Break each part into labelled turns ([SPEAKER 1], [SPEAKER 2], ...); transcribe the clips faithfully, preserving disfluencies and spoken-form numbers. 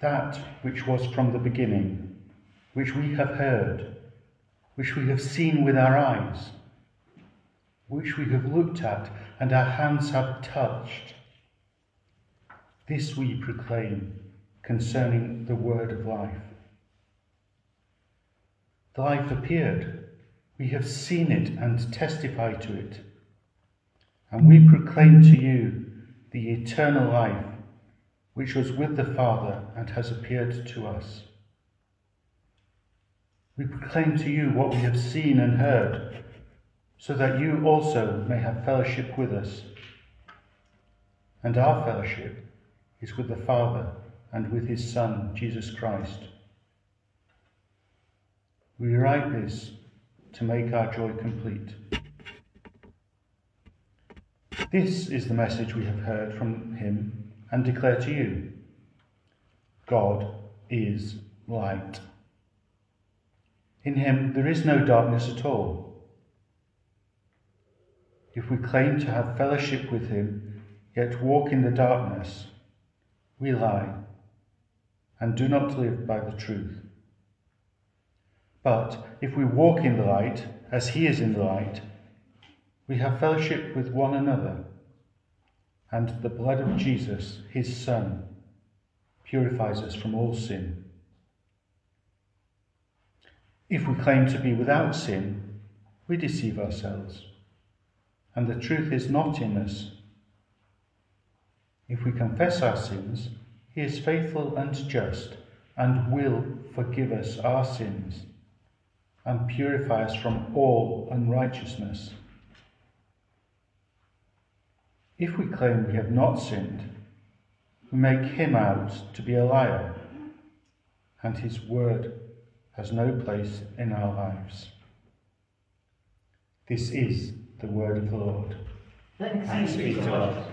[SPEAKER 1] that which was from the beginning, which we have heard, which we have seen with our eyes, which we have looked at and our hands have touched. This we proclaim concerning the word of life. The life appeared, we have seen it and testify to it, and we proclaim to you the eternal life which was with the Father and has appeared to us. We proclaim to you what we have seen and heard, so that you also may have fellowship with us. And our fellowship is with the Father and with his Son, Jesus Christ. We write this to make our joy complete. This is the message we have heard from him and declare to you. God is light. In him there is no darkness at all. If we claim to have fellowship with him, yet walk in the darkness, we lie and do not live by the truth. But if we walk in the light, as he is in the light, we have fellowship with one another, and the blood of Jesus, his Son, purifies us from all sin. If we claim to be without sin, we deceive ourselves, and the truth is not in us. If we confess our sins, he is faithful and just, and will forgive us our sins, and purify us from all unrighteousness. If we claim we have not sinned, we make him out to be a liar, and his word has no place in our lives. This is the word of the Lord.
[SPEAKER 2] Thanks be to God.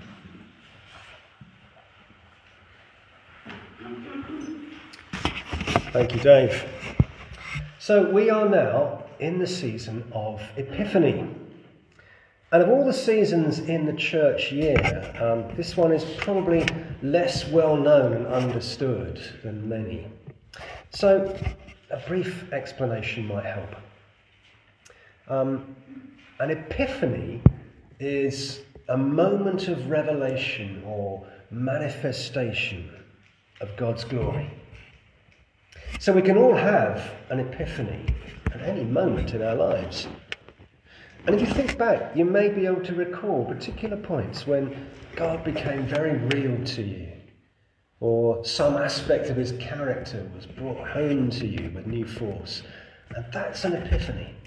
[SPEAKER 3] Thank you, Dave. So we are now in the season of Epiphany. And of all the seasons in the church year, um, this one is probably less well known and understood than many. So a brief explanation might help. Um, an epiphany is a moment of revelation or manifestation of God's glory. So we can all have an epiphany at any moment in our lives. And if you think back, you may be able to recall particular points when God became very real to you, or some aspect of his character was brought home to you with new force. And that's an epiphany.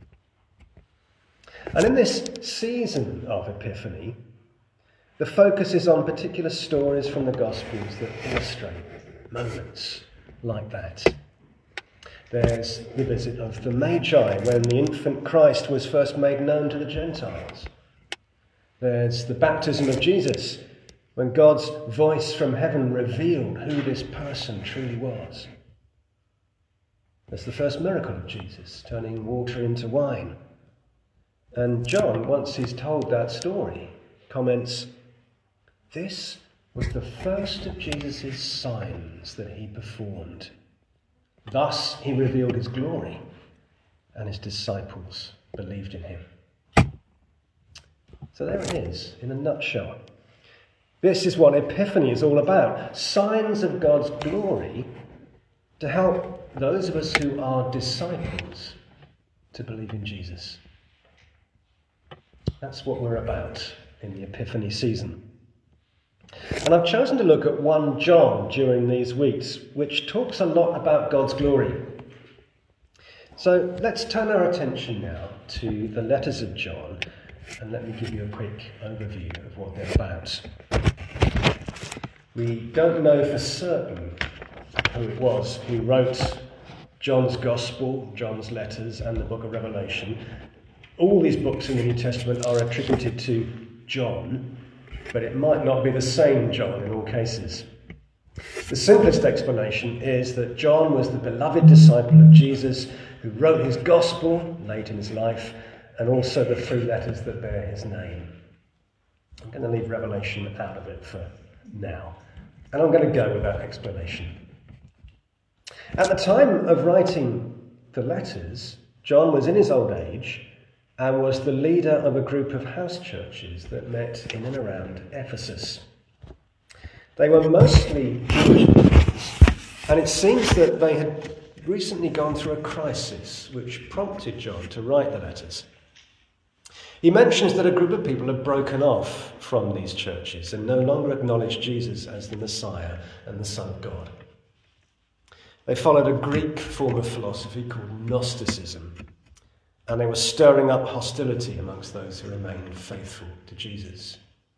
[SPEAKER 3] And in this season of Epiphany, the focus is on particular stories from the Gospels that illustrate moments like that. There's the visit of the Magi when the infant Christ was first made known to the Gentiles. There's the baptism of Jesus when God's voice from heaven revealed who this person truly was. There's the first miracle of Jesus, turning water into wine. And John, once he's told that story, comments, "This was the first of Jesus' signs that he performed. Thus he revealed his glory, and his disciples believed in him." So there it is, in a nutshell. This is what Epiphany is all about. Signs of God's glory to help those of us who are disciples to believe in Jesus. That's what we're about in the Epiphany season. And I've chosen to look at First John during these weeks, which talks a lot about God's glory. So let's turn our attention now to the letters of John, and let me give you a quick overview of what they're about. We don't know for certain who it was who wrote John's Gospel, John's letters, and the book of Revelation. All these books in the New Testament are attributed to John, but it might not be the same John in all cases. The simplest explanation is that John was the beloved disciple of Jesus who wrote his gospel late in his life, and also the three letters that bear his name. I'm going to leave Revelation out of it for now. And I'm going to go with that explanation. At the time of writing the letters, John was in his old age and was the leader of a group of house churches that met in and around Ephesus. They were mostly Jewish Christians, and it seems that they had recently gone through a crisis which prompted John to write the letters. He mentions that a group of people had broken off from these churches and no longer acknowledged Jesus as the Messiah and the Son of God. They followed a Greek form of philosophy called Gnosticism, and they were stirring up hostility amongst those who remained faithful to Jesus.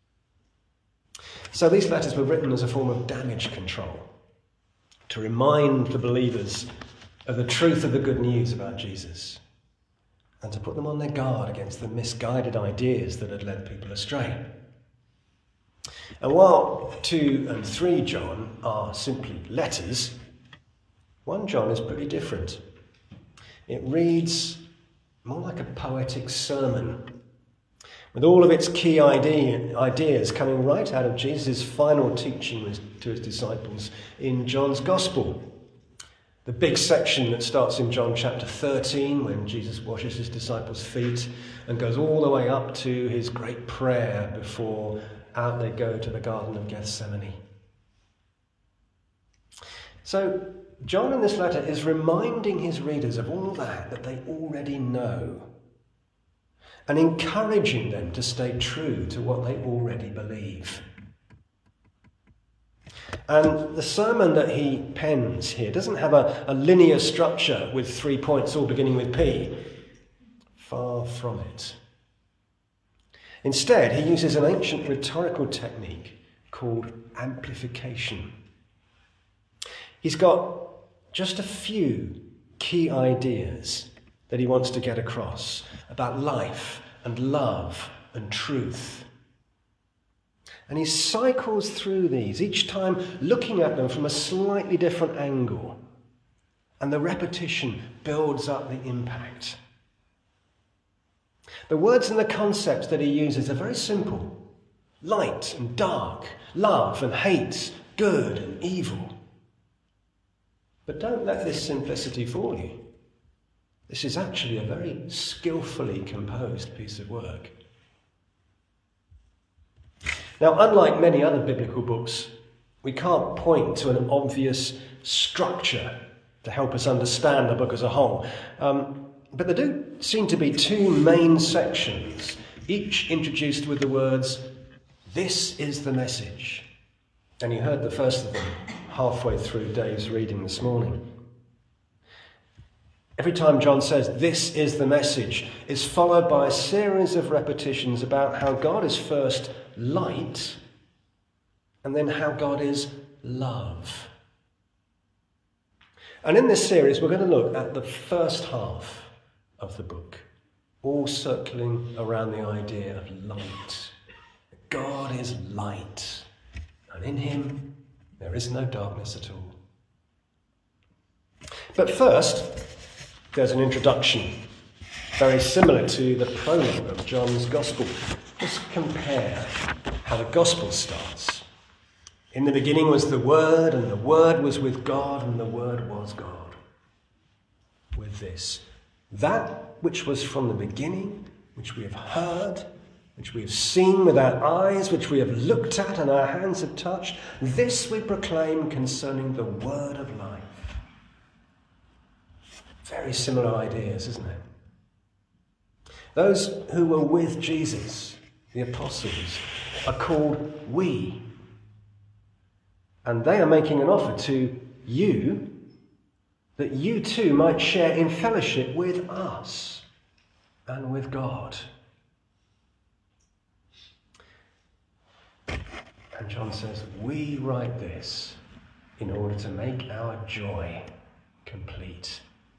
[SPEAKER 3] So these letters were written as a form of damage control, to remind the believers of the truth of the good news about Jesus, and to put them on their guard against the misguided ideas that had led people astray. And while two and three John are simply letters, one John is pretty different. It reads more like a poetic sermon, with all of its key idea, ideas coming right out of Jesus' final teaching to his disciples in John's Gospel. The big section that starts in John chapter thirteen, when Jesus washes his disciples' feet, and goes all the way up to his great prayer before out they go to the Garden of Gethsemane. So John in this letter is reminding his readers of all that that they already know, and encouraging them to stay true to what they already believe. And the sermon that he pens here doesn't have a, a linear structure with three points all beginning with P. Far from it. Instead, he uses an ancient rhetorical technique called amplification. He's got just a few key ideas that he wants to get across about life and love and truth. And he cycles through these, each time looking at them from a slightly different angle. And the repetition builds up the impact. The words and the concepts that he uses are very simple. Light and dark, love and hate, good and evil. But don't let this simplicity fool you. This is actually a very skillfully composed piece of work. Now, unlike many other biblical books, we can't point to an obvious structure to help us understand the book as a whole. Um, but there do seem to be two main sections, each introduced with the words, "This is the message." And you heard the first of them halfway through Dave's reading this morning. Every time John says, "This is the message," is followed by a series of repetitions about how God is first light, and then how God is love. And in this series, we're going to look at the first half of the book, all circling around the idea of light. God is light, and in him there is no darkness at all. But first, there's an introduction, very similar to the prologue of John's Gospel. Just compare how the Gospel starts. In the beginning was the Word, and the Word was with God, and the Word was God. With this, that which was from the beginning, which we have heard, which we have seen with our eyes, which we have looked at and our hands have touched, this we proclaim concerning the Word of life. Very similar ideas, isn't it? Those who were with Jesus, the apostles, are called we. And they are making an offer to you that you too might share in fellowship with us and with God. And John says, we write this in order to make our joy complete.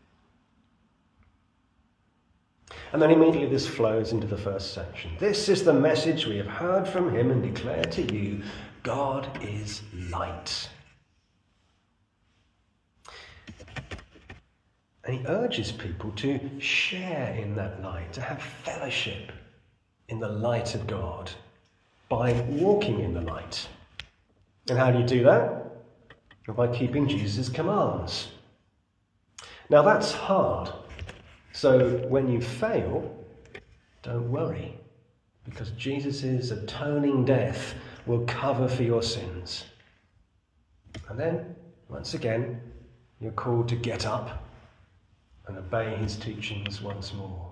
[SPEAKER 3] And then immediately this flows into the first section. This is the message we have heard from him and declare to you, God is light. And he urges people to share in that light, to have fellowship in the light of God by walking in the light. And how do you do that? Well, by keeping Jesus' commands. Now that's hard. So when you fail, don't worry, because Jesus' atoning death will cover for your sins. And then, once again, you're called to get up and obey his teachings once more.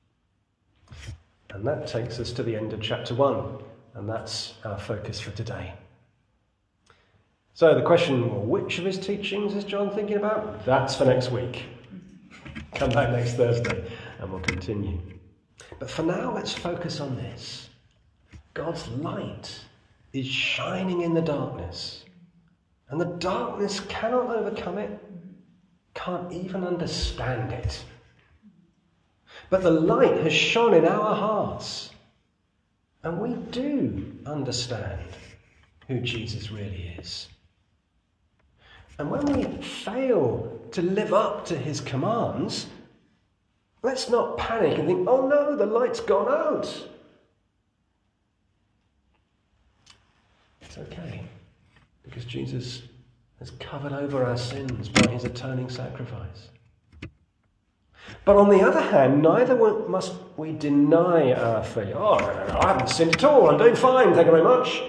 [SPEAKER 3] And that takes us to the end of chapter one, and that's our focus for today. So the question, well, which of his teachings is John thinking about? That's for next week. Come back next Thursday and we'll continue. But for now, let's focus on this. God's light is shining in the darkness, and the darkness cannot overcome it, can't even understand it. But the light has shone in our hearts, and we do understand who Jesus really is. And when we fail to live up to his commands, let's not panic and think, oh no, the light's gone out. It's okay, because Jesus has covered over our sins by his atoning sacrifice. But on the other hand, neither must we deny our faith. Oh, no, no, no, I haven't sinned at all. I'm doing fine, thank you very much.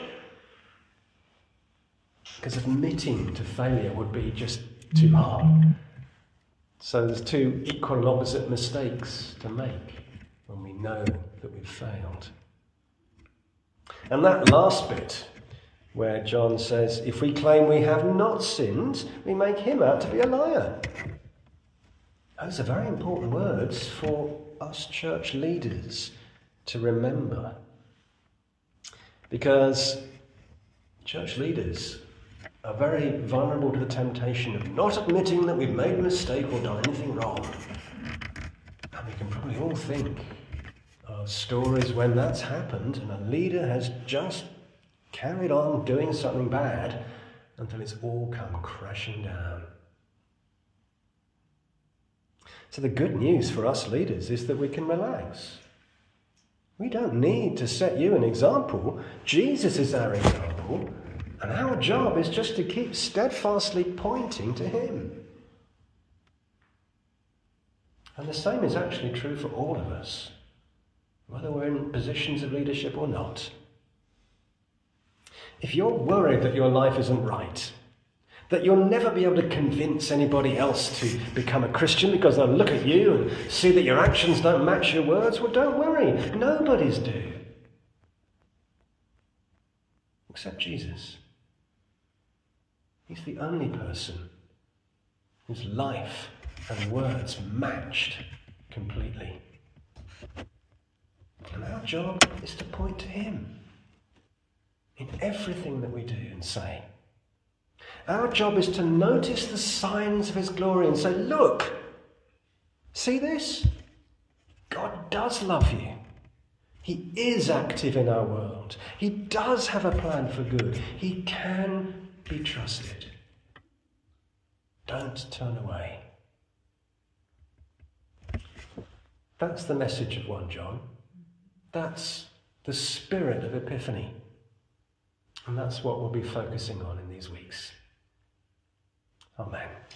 [SPEAKER 3] Because admitting to failure would be just too hard. So there's two equal and opposite mistakes to make when we know that we've failed. And that last bit, where John says, if we claim we have not sinned, we make him out to be a liar. Those are very important words for us church leaders to remember. Because church leaders are very vulnerable to the temptation of not admitting that we've made a mistake or done anything wrong. And we can probably all think of stories when that's happened and a leader has just carried on doing something bad until it's all come crashing down. So the good news for us leaders is that we can relax. We don't need to set you an example. Jesus is our example, and our job is just to keep steadfastly pointing to him. And the same is actually true for all of us, whether we're in positions of leadership or not. If you're worried that your life isn't right, that you'll never be able to convince anybody else to become a Christian because they'll look at you and see that your actions don't match your words, well, don't worry. Nobody's do. Except Jesus. He's the only person whose life and words matched completely. And our job is to point to him in everything that we do and say. Our job is to notice the signs of his glory and say, look, see this? God does love you. He is active in our world. He does have a plan for good. He can be trusted. Don't turn away. That's the message of First John. That's the spirit of Epiphany. And that's what we'll be focusing on in these weeks. Amen.